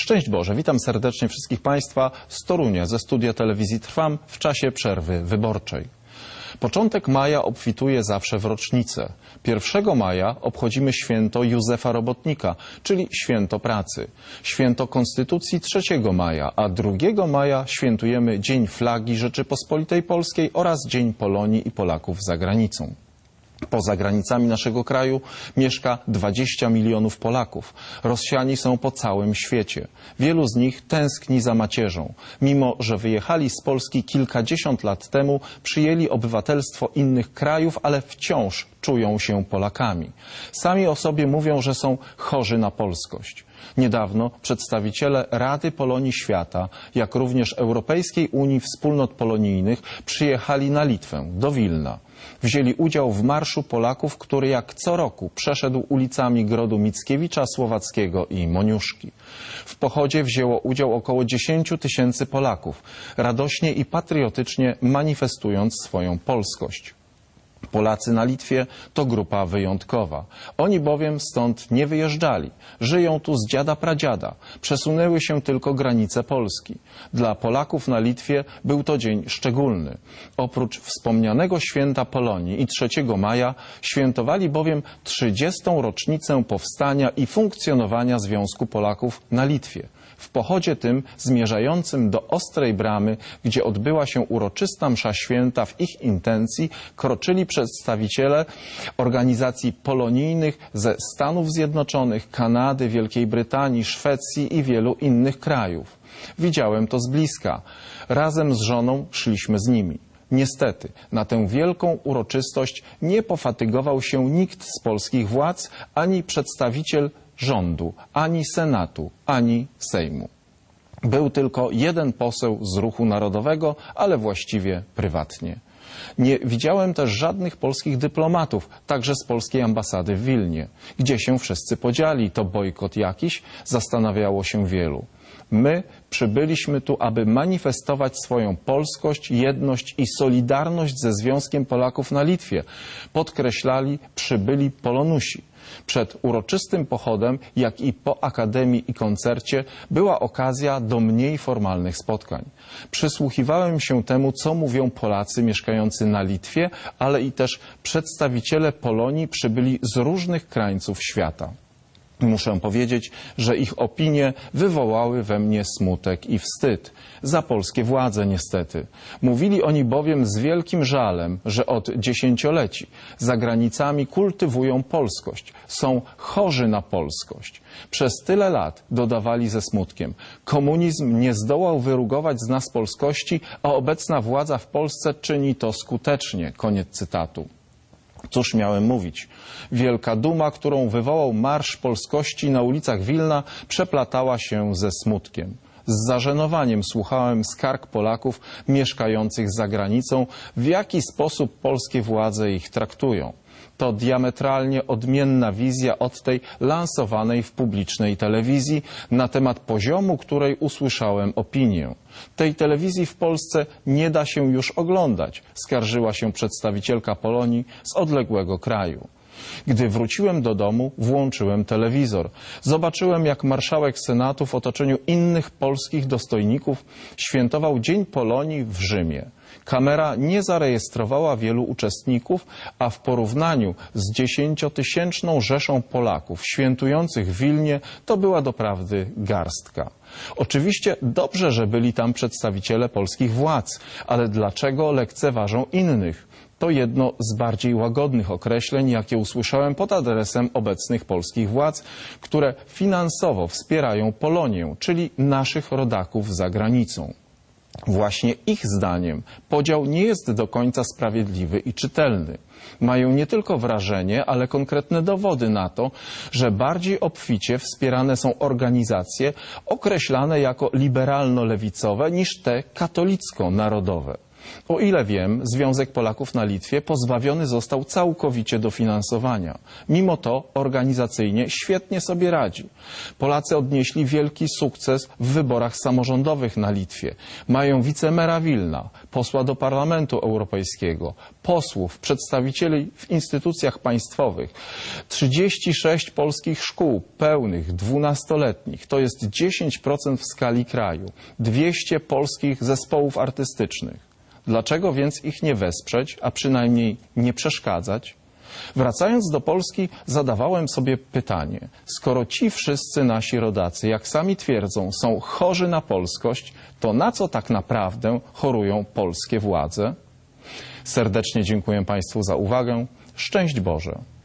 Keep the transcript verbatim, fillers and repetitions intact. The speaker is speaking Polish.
Szczęść Boże, witam serdecznie wszystkich Państwa z Torunia, ze studia telewizji Trwam w czasie przerwy wyborczej. Początek maja obfituje zawsze w rocznicę. pierwszego maja obchodzimy święto Józefa Robotnika, czyli święto pracy. Święto Konstytucji trzeciego maja, a drugiego maja świętujemy Dzień Flagi Rzeczypospolitej Polskiej oraz Dzień Polonii i Polaków za granicą. Poza granicami naszego kraju mieszka dwadzieścia milionów Polaków. Rozsiani są po całym świecie. Wielu z nich tęskni za macierzą. Mimo że wyjechali z Polski kilkadziesiąt lat temu, przyjęli obywatelstwo innych krajów, ale wciąż czują się Polakami. Sami o sobie mówią, że są chorzy na polskość. Niedawno przedstawiciele Rady Polonii Świata, jak również Europejskiej Unii Wspólnot Polonijnych przyjechali na Litwę, do Wilna. Wzięli udział w Marszu Polaków, który jak co roku przeszedł ulicami Grodu Mickiewicza, Słowackiego i Moniuszki. W pochodzie wzięło udział około dziesięciu tysięcy Polaków, radośnie i patriotycznie manifestując swoją polskość. Polacy na Litwie to grupa wyjątkowa. Oni bowiem stąd nie wyjeżdżali. Żyją tu z dziada pradziada. Przesunęły się tylko granice Polski. Dla Polaków na Litwie był to dzień szczególny. Oprócz wspomnianego święta Polonii i trzeciego maja świętowali bowiem trzydziestą rocznicę powstania i funkcjonowania Związku Polaków na Litwie. W pochodzie tym zmierzającym do Ostrej Bramy, gdzie odbyła się uroczysta msza święta, w ich intencji kroczyli przedstawiciele organizacji polonijnych ze Stanów Zjednoczonych, Kanady, Wielkiej Brytanii, Szwecji i wielu innych krajów. Widziałem to z bliska. Razem z żoną szliśmy z nimi. Niestety, na tę wielką uroczystość nie pofatygował się nikt z polskich władz, ani przedstawiciel rządu, ani Senatu, ani Sejmu. Był tylko jeden poseł z Ruchu Narodowego, ale właściwie prywatnie. Nie widziałem też żadnych polskich dyplomatów, także z polskiej ambasady w Wilnie. Gdzie się wszyscy podzieli? To bojkot jakiś? Zastanawiało się wielu. My przybyliśmy tu, aby manifestować swoją polskość, jedność i solidarność ze Związkiem Polaków na Litwie. Podkreślali przybyli Polonusi. Przed uroczystym pochodem, jak i po akademii i koncercie, była okazja do mniej formalnych spotkań. Przysłuchiwałem się temu, co mówią Polacy mieszkający na Litwie, ale i też przedstawiciele Polonii przybyli z różnych krańców świata. Muszę powiedzieć, że ich opinie wywołały we mnie smutek i wstyd. Za polskie władze niestety. Mówili oni bowiem z wielkim żalem, że od dziesięcioleci za granicami kultywują polskość. Są chorzy na polskość. Przez tyle lat dodawali ze smutkiem. Komunizm nie zdołał wyrugować z nas polskości, a obecna władza w Polsce czyni to skutecznie. Koniec cytatu. Cóż miałem mówić? Wielka duma, którą wywołał Marsz Polskości na ulicach Wilna, przeplatała się ze smutkiem. Z zażenowaniem słuchałem skarg Polaków mieszkających za granicą, w jaki sposób polskie władze ich traktują. To diametralnie odmienna wizja od tej lansowanej w publicznej telewizji, na temat poziomu której usłyszałem opinię. Tej telewizji w Polsce nie da się już oglądać, skarżyła się przedstawicielka Polonii z odległego kraju. Gdy wróciłem do domu, włączyłem telewizor. Zobaczyłem, jak marszałek Senatu w otoczeniu innych polskich dostojników świętował Dzień Polonii w Rzymie. Kamera nie zarejestrowała wielu uczestników, a w porównaniu z dziesięciotysięczną rzeszą Polaków świętujących w Wilnie to była doprawdy garstka. Oczywiście dobrze, że byli tam przedstawiciele polskich władz, ale dlaczego lekceważą innych? To jedno z bardziej łagodnych określeń, jakie usłyszałem pod adresem obecnych polskich władz, które finansowo wspierają Polonię, czyli naszych rodaków za granicą. Właśnie ich zdaniem podział nie jest do końca sprawiedliwy i czytelny. Mają nie tylko wrażenie, ale konkretne dowody na to, że bardziej obficie wspierane są organizacje określane jako liberalno-lewicowe niż te katolicko-narodowe. O ile wiem, Związek Polaków na Litwie pozbawiony został całkowicie dofinansowania. Mimo to organizacyjnie świetnie sobie radzi. Polacy odnieśli wielki sukces w wyborach samorządowych na Litwie. Mają wicemera Wilna, posła do Parlamentu Europejskiego, posłów, przedstawicieli w instytucjach państwowych, trzydzieści sześć polskich szkół pełnych, dwunastoletnich. To jest dziesięć procent w skali kraju. dwieście polskich zespołów artystycznych. Dlaczego więc ich nie wesprzeć, a przynajmniej nie przeszkadzać? Wracając do Polski, zadawałem sobie pytanie, skoro ci wszyscy nasi rodacy, jak sami twierdzą, są chorzy na polskość, to na co tak naprawdę chorują polskie władze? Serdecznie dziękuję Państwu za uwagę. Szczęść Boże!